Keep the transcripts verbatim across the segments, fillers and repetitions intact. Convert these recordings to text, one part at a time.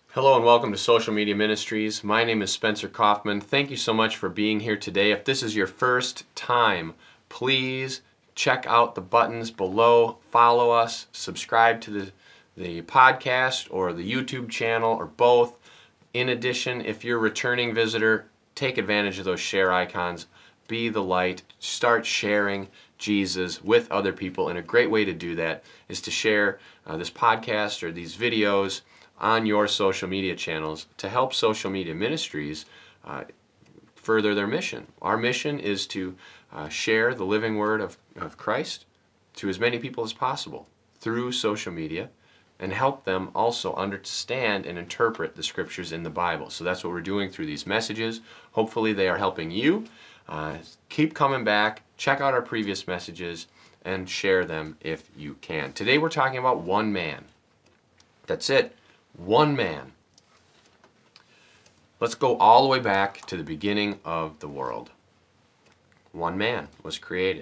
Hello and welcome to Social Media Ministries. My name is Spencer Kaufman. Thank you so much for being here today. If this is your first time, please check out the buttons below. Follow us, subscribe to the, the podcast or the YouTube channel or both. In addition, if you're a returning visitor, take advantage of those share icons. Be the light. Start sharing Jesus with other people. And a great way to do that is to share uh, this podcast or these videos on your social media channels to help Social Media Ministries uh, further their mission. Our mission is to uh, share the living word of, of Christ to as many people as possible through social media and help them also understand and interpret the scriptures in the Bible. So that's what we're doing through these messages. Hopefully they are helping you. Uh, keep coming back, check out our previous messages, and share them if you can. Today we're talking about one man. That's it. One man. Let's go all the way back to the beginning of the world. One man was created.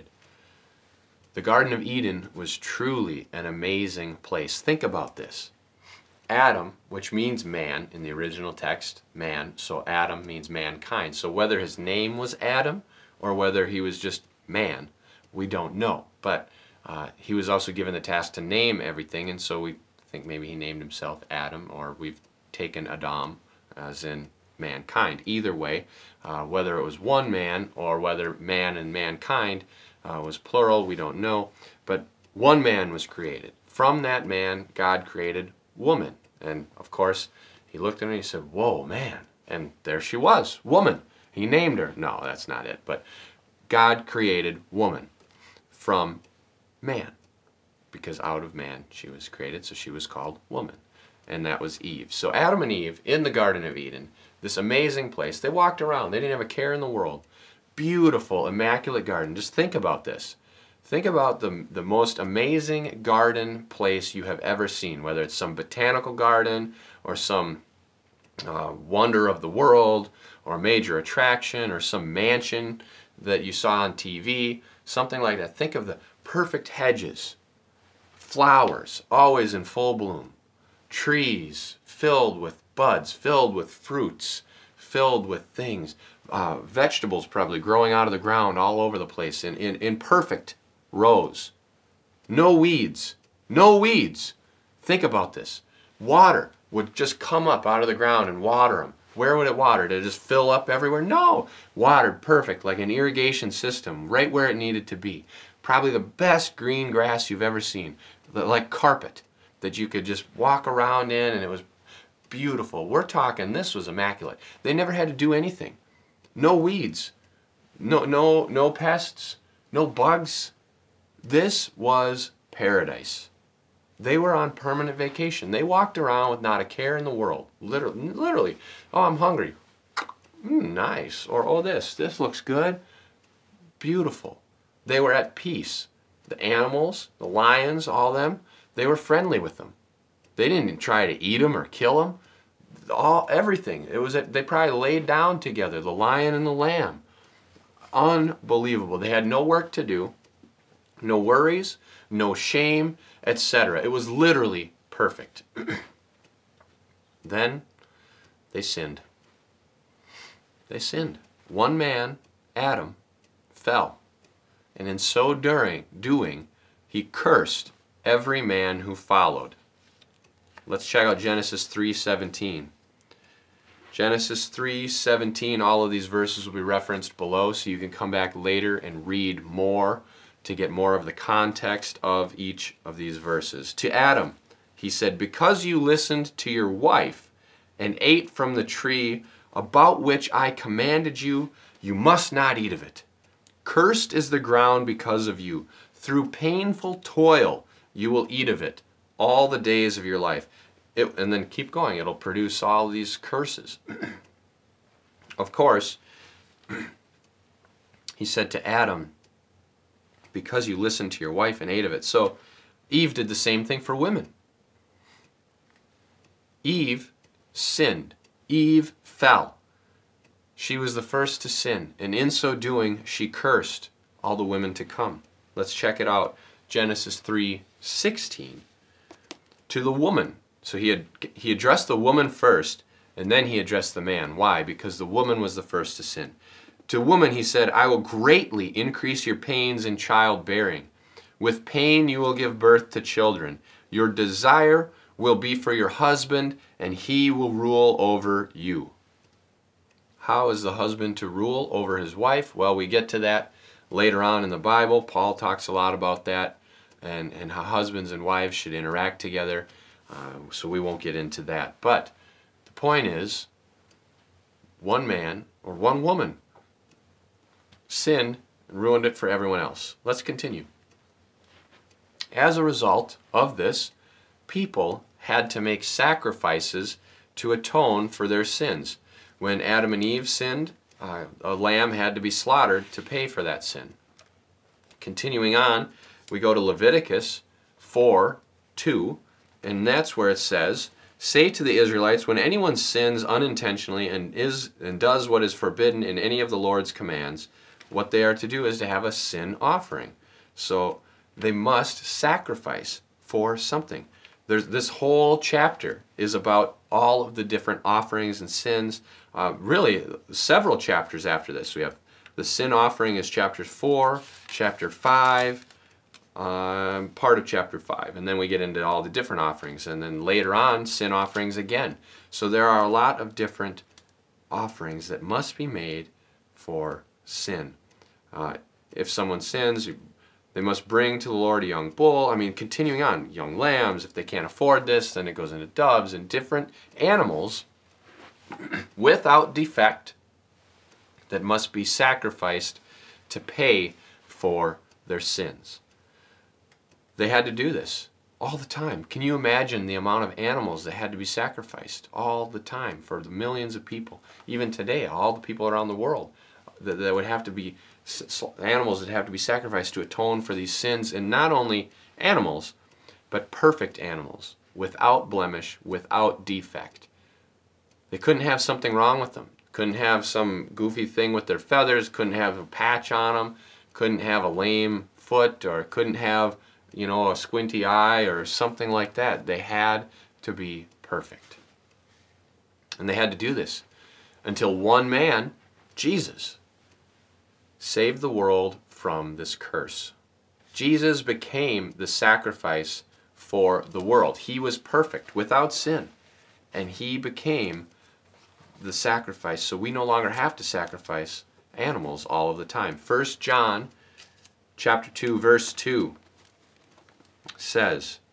The Garden of Eden was truly an amazing place. Think about this. Adam, which means man in the original text, man, so Adam means mankind. So whether his name was Adam or whether he was just man, we don't know. But uh, he was also given the task to name everything, and so we think maybe he named himself Adam, or we've taken Adam as in mankind. Either way, uh, whether it was one man or whether man and mankind uh, was plural, we don't know. But one man was created. From that man, God created woman. And of course, he looked at her and he said, "Whoa, man." And there she was, woman. He named her. No, that's not it. But God created woman from man, because out of man she was created, so she was called woman. And that was Eve. So Adam and Eve in the Garden of Eden, this amazing place. They walked around. They didn't have a care in the world. Beautiful, immaculate garden. Just think about this. Think about the, the most amazing garden place you have ever seen, whether it's some botanical garden or some uh, wonder of the world or a major attraction or some mansion that you saw on T V, something like that. Think of the perfect hedges, flowers always in full bloom, trees filled with buds, filled with fruits, filled with things, uh, vegetables probably growing out of the ground all over the place in, in, in perfect rows. No weeds, no weeds. Think about this. Water would just come up out of the ground and water them. Where would it water? Did it just fill up everywhere? No. Watered perfect, like an irrigation system, right where it needed to be. Probably the best green grass you've ever seen, like carpet that you could just walk around in, and it was beautiful. We're talking, this was immaculate. They never had to do anything. No weeds, no, no, no pests, no bugs. This was paradise. They were on permanent vacation. They walked around with not a care in the world. Literally, literally. Oh, I'm hungry. Mm, nice. Or, oh, this, this looks good. Beautiful. They were at peace. The animals, the lions, all them, they were friendly with them. They didn't try to eat them or kill them. All, everything. It was, they probably laid down together, the lion and the lamb. Unbelievable. They had no work to do, no worries, no shame, et cetera. It was literally perfect. Then they sinned. They sinned. One man, Adam, fell. And in so during, doing, he cursed every man who followed. Let's check out Genesis three seventeen. Genesis three seventeen, all of these verses will be referenced below, so you can come back later and read more to get more of the context of each of these verses. To Adam, he said, "Because you listened to your wife and ate from the tree about which I commanded you, you must not eat of it. Cursed is the ground because of you. Through painful toil you will eat of it all the days of your life." It, and then keep going. It'll produce all these curses. Of course, he said to Adam, "Because you listened to your wife and ate of it." So Eve did the same thing for women. Eve sinned. Eve fell. She was the first to sin, and in so doing, she cursed all the women to come. Let's check it out. Genesis three sixteen. To the woman So he had he addressed the woman first, and then he addressed the man. Why? Because the woman was the first to sin. To woman he said, I will greatly increase your pains in childbearing. With pain you will give birth to children. Your desire will be for your husband, and he will rule over you. How is the husband to rule over his wife? Well, we get to that later on in the Bible. Paul talks a lot about that, and, and how husbands and wives should interact together. Uh, so we won't get into that. But the point is, one man or one woman sinned and ruined it for everyone else. Let's continue. As a result of this, people had to make sacrifices to atone for their sins. When Adam and Eve sinned, uh, a lamb had to be slaughtered to pay for that sin. Continuing on, we go to Leviticus four two, and that's where it says, say to the Israelites, when anyone sins unintentionally and is and does what is forbidden in any of the Lord's commands, what they are to do is to have a sin offering. So they must sacrifice for something. There's, this whole chapter is about all of the different offerings and sins. Uh, really, several chapters after this. We have the sin offering is chapter four, chapter five, um, part of chapter five. And then we get into all the different offerings. And then later on, sin offerings again. So there are a lot of different offerings that must be made for sin. Uh, if someone sins, they must bring to the Lord a young bull. I mean, continuing on, young lambs. If they can't afford this, then it goes into doves and different animals without defect that must be sacrificed to pay for their sins. They had to do this all the time. Can you imagine the amount of animals that had to be sacrificed all the time for the millions of people? Even today, all the people around the world that, that would have to be animals that have to be sacrificed to atone for these sins, and not only animals, but perfect animals, without blemish, without defect. They couldn't have something wrong with them. Couldn't have some goofy thing with their feathers, couldn't have a patch on them, couldn't have a lame foot, or couldn't have, you know, a squinty eye or something like that. They had to be perfect. And they had to do this until one man, Jesus, saved the world from this curse. Jesus became the sacrifice for the world. He was perfect, without sin, and he became the sacrifice, so we no longer have to sacrifice animals all of the time. First John chapter two, verse two says,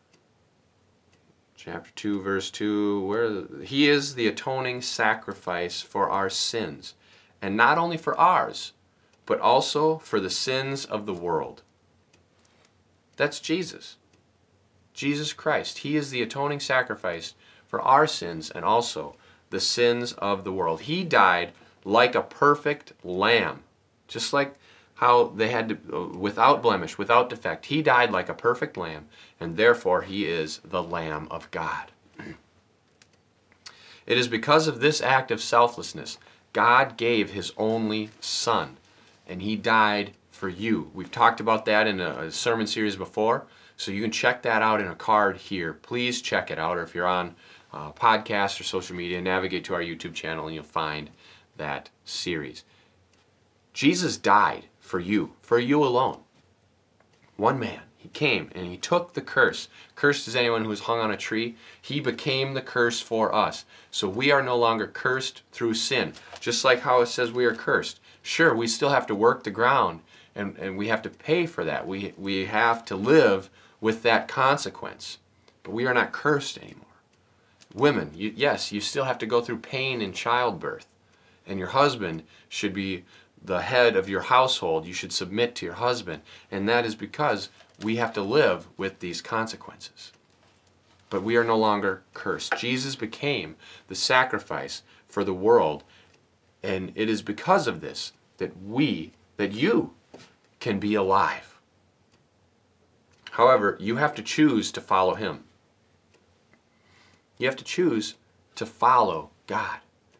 chapter two, verse two, where he is the atoning sacrifice for our sins, and not only for ours, but also for the sins of the world. That's Jesus. Jesus Christ. He is the atoning sacrifice for our sins and also the sins of the world. He died like a perfect lamb, just like how they had to, without blemish, without defect. He died like a perfect lamb, and therefore he is the Lamb of God. It is because of this act of selflessness God gave his only Son, and he died for you. We've talked about that in a, a sermon series before, so you can check that out in a card here. Please check it out, or if you're on uh, podcast or social media, navigate to our YouTube channel and you'll find that series. Jesus died for you, for you alone. One man. He came and he took the curse. Cursed is anyone who is hung on a tree. He became the curse for us. So we are no longer cursed through sin. Just like how it says we are cursed. Sure, we still have to work the ground and, and we have to pay for that. We, we have to live with that consequence. But we are not cursed anymore. Women, you, yes, you still have to go through pain in childbirth. And your husband should be the head of your household. You should submit to your husband. And that is because we have to live with these consequences. But we are no longer cursed. Jesus became the sacrifice for the world. And it is because of this that we, that you, can be alive. However, you have to choose to follow him. You have to choose to follow God.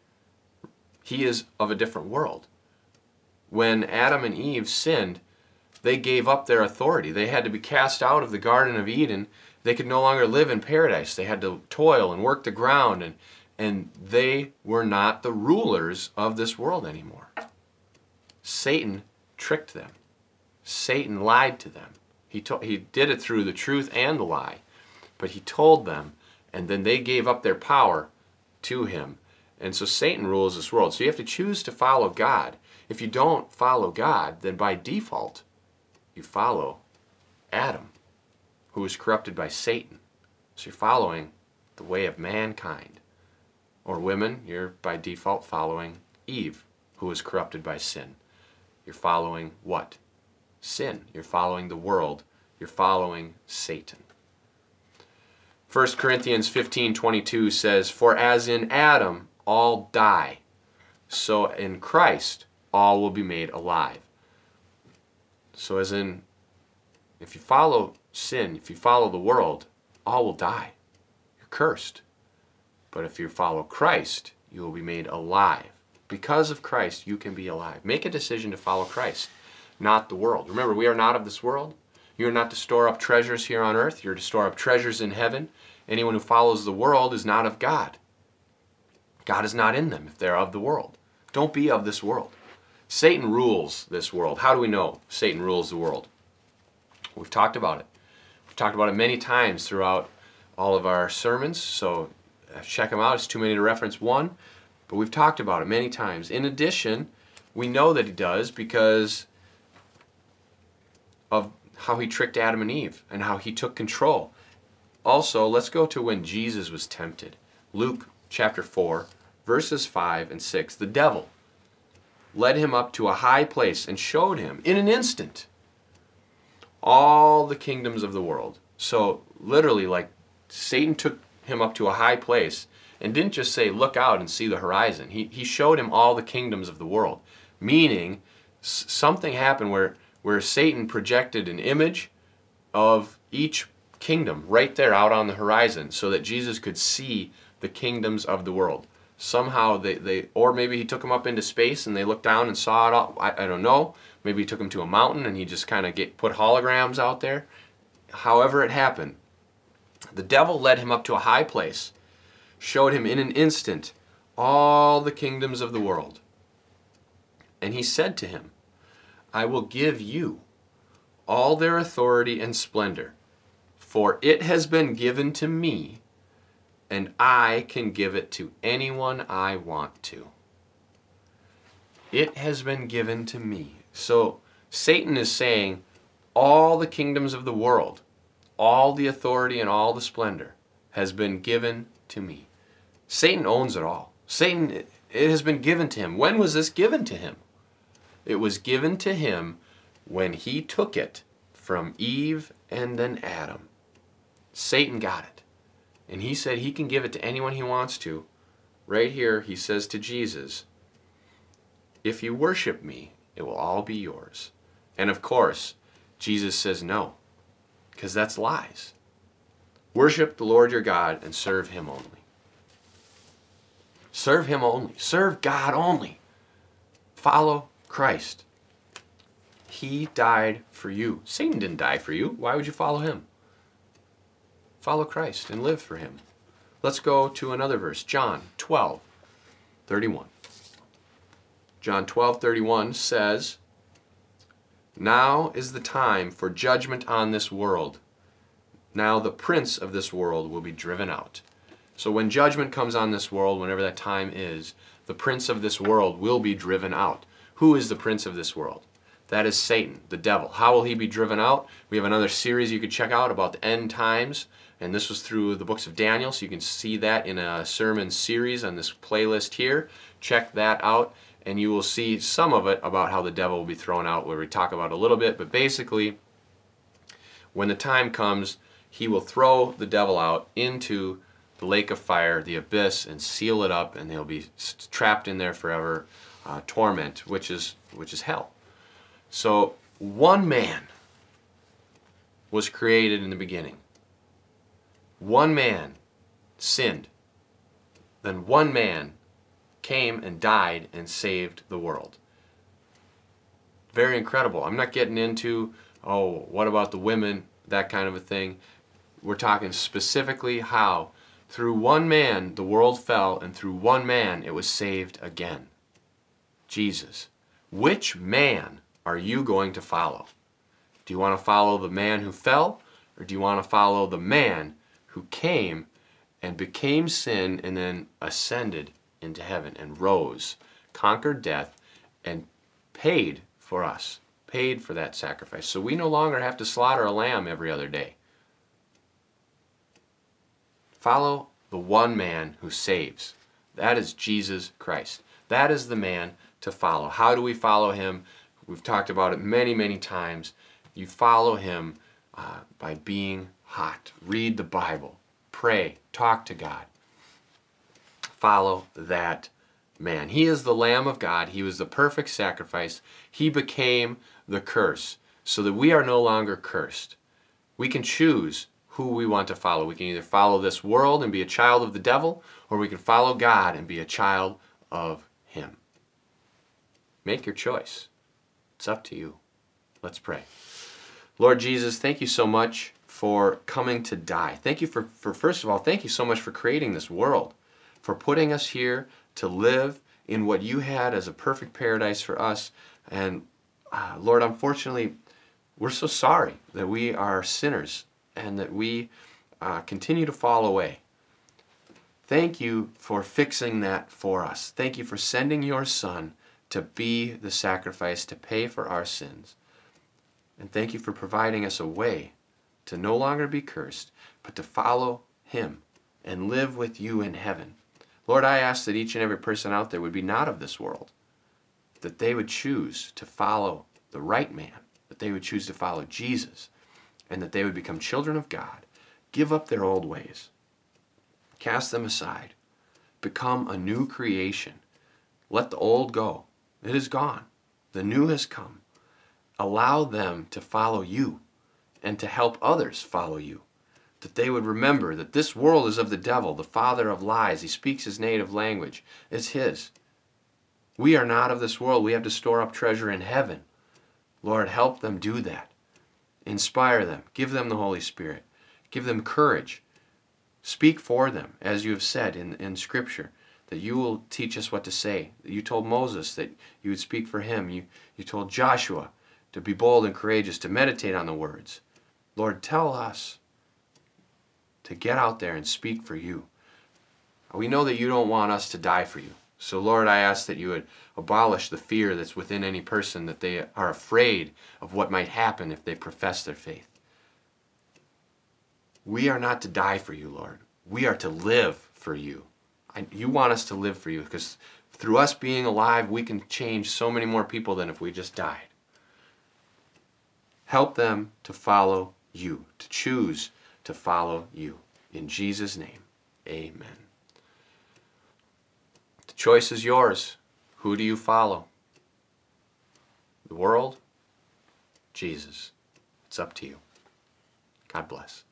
He is of a different world. When Adam and Eve sinned, they gave up their authority. They had to be cast out of the Garden of Eden. They could no longer live in paradise. They had to toil and work the ground, and, and they were not the rulers of this world anymore. Satan tricked them. Satan lied to them. He, to, he did it through the truth and the lie. But he told them, and then they gave up their power to him. And so Satan rules this world. So you have to choose to follow God. If you don't follow God, then by default, you follow Adam, who was corrupted by Satan. So you're following the way of mankind. Or women, you're by default following Eve, who was corrupted by sin. You're following what? Sin. You're following the world. You're following Satan. First Corinthians fifteen twenty-two says, "For as in Adam all die, so in Christ all will be made alive." So as in, if you follow sin, if you follow the world, all will die. You're cursed. But if you follow Christ, you will be made alive. Because of Christ, you can be alive. Make a decision to follow Christ, not the world. Remember, we are not of this world. You are not to store up treasures here on earth. You're to store up treasures in heaven. Anyone who follows the world is not of God. God is not in them if they're of the world. Don't be of this world. Satan rules this world. How do we know Satan rules the world? We've talked about it. We've talked about it many times throughout all of our sermons, so check them out. It's too many to reference one, but we've talked about it many times. In addition, we know that he does because of how he tricked Adam and Eve and how he took control. Also, let's go to when Jesus was tempted. Luke chapter four, verses five and six. The devil led him up to a high place and showed him in an instant all the kingdoms of the world. So literally, like, Satan took him up to a high place and didn't just say, look out and see the horizon. He, he showed him all the kingdoms of the world. Meaning, s- something happened where, where Satan projected an image of each kingdom right there out on the horizon so that Jesus could see the kingdoms of the world. Somehow they, they or maybe he took him up into space and they looked down and saw it all. I, I don't know. Maybe he took him to a mountain and he just kind of get put holograms out there. However it happened, the devil led him up to a high place, showed him in an instant all the kingdoms of the world. And he said to him, I will give you all their authority and splendor, for it has been given to me, and I can give it to anyone I want to. It has been given to me. So Satan is saying all the kingdoms of the world, all the authority and all the splendor has been given to me. Satan owns it all. Satan, it has been given to him. When was this given to him? It was given to him when he took it from Eve and then Adam. Satan got it. And he said he can give it to anyone he wants to. Right here, he says to Jesus, if you worship me, it will all be yours. And of course, Jesus says no, because that's lies. Worship the Lord your God and serve him only. Serve him only. Serve God only. Follow Christ. He died for you. Satan didn't die for you. Why would you follow him? Follow Christ and live for him. Let's go to another verse. John twelve thirty-one. John twelve thirty-one says, now is the time for judgment on this world. Now the prince of this world will be driven out. So when judgment comes on this world, whenever that time is, the prince of this world will be driven out. Who is the prince of this world? That is Satan, the devil. How will he be driven out? We have another series you could check out about the end times, and this was through the books of Daniel, so you can see that in a sermon series on this playlist here. Check that out, and you will see some of it about how the devil will be thrown out, where we talk about a little bit, but basically, when the time comes, he will throw the devil out into the lake of fire, the abyss, and seal it up, and they'll be trapped in there forever, uh, torment, which is which is hell. So one man was created in the beginning. One man sinned. Then one man came and died and saved the world. very incredible. I'm not getting into, oh, what about the women, that kind of a thing. We're talking specifically how through one man the world fell, and through one man it was saved again. Jesus. Which man are you going to follow? Do you want to follow the man who fell, or do you want to follow the man who came and became sin and then ascended into heaven and rose, conquered death, and paid for us, paid for that sacrifice? So we no longer have to slaughter a lamb every other day. Follow the one man who saves. That is Jesus Christ. That is the man to follow. How do we follow him? We've talked about it many, many times. You follow him uh, by being hot. Read the Bible. Pray. Talk to God. Follow that man. He is the Lamb of God. He was the perfect sacrifice. He became the curse so that we are no longer cursed. We can choose who we want to follow. We can either follow this world and be a child of the devil, or we can follow God and be a child of him. Make your choice. It's up to you. Let's pray. Lord Jesus, thank you so much for coming to die. Thank you for, for, first of all, thank you so much for creating this world, for putting us here to live in what you had as a perfect paradise for us. And uh, Lord, unfortunately, we're so sorry that we are sinners and that we uh, continue to fall away. Thank you for fixing that for us. Thank you for sending your Son to be the sacrifice to pay for our sins. And thank you for providing us a way to no longer be cursed, but to follow him and live with you in heaven. Lord, I ask that each and every person out there would be not of this world, that they would choose to follow the right man, that they would choose to follow Jesus, and that they would become children of God, give up their old ways, cast them aside, become a new creation. Let the old go. It is gone. The new has come. Allow them to follow you and to help others follow you, that they would remember that this world is of the devil, the father of lies. He speaks his native language. It's his. We are not of this world. We have to store up treasure in heaven. Lord, help them do that. Inspire them. Give them the Holy Spirit. Give them courage. Speak for them, as you have said in, in Scripture, that you will teach us what to say. You told Moses that you would speak for him. You, you told Joshua to be bold and courageous, to meditate on the words. Lord, tell us to get out there and speak for you. We know that you don't want us to die for you. So Lord, I ask that you would abolish the fear that's within any person, that they are afraid of what might happen if they profess their faith. We are not to die for you, Lord. We are to live for you. I, you want us to live for you, because through us being alive, we can change so many more people than if we just died. Help them to follow you, to choose to follow you. In Jesus' name, amen. The choice is yours. Who do you follow? The world? Jesus. It's up to you. God bless.